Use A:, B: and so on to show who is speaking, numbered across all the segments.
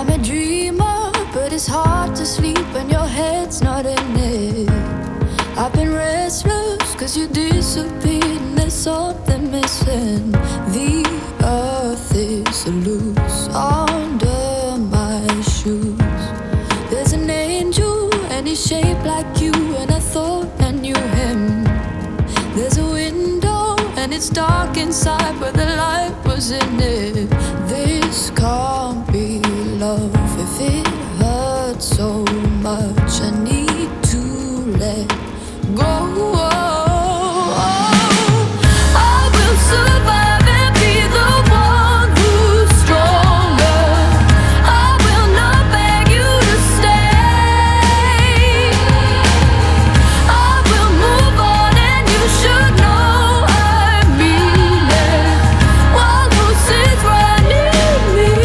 A: I'm a dreamer, but it's hard to sleep when your head's not in it. I've been restless cause you disappeared and there's something missing. The earth is loose under my shoes. There's an angel and he's shaped like you, and I thought I knew him. There's a window and it's dark inside, but the light was in it. This can't be love if it hurts so much. I need to let go. I will survive and be the one who's stronger. I will not beg you to stay. I will move on and you should know I mean it. One who sits right near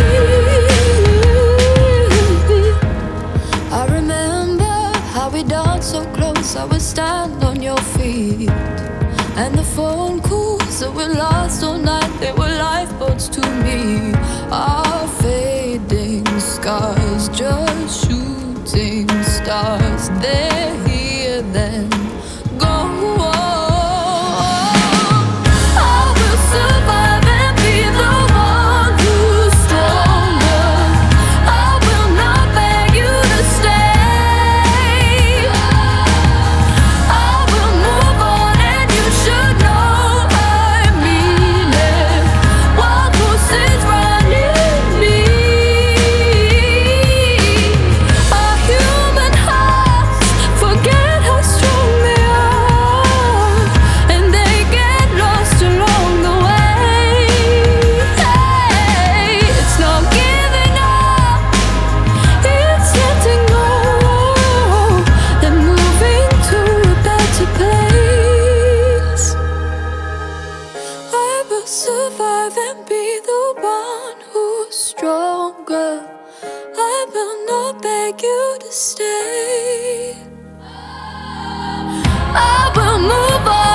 A: me. I remember how we danced so close, I would stand on your feet. And the phone calls that were lost all night, they were lifeboats to me. Our fading scars, just shooting stars. They're here then, go. I will survive and be the one who's stronger. I will not beg you to stay. I will move on and you should know I mean it. One who sits right near me. Our human hearts forget how strong they are, and they get lost along the way. Hey, it's not giving up, it's letting go and moving to a better place. I will survive and be the one who's stronger. I will not beg you to stay. I will move on.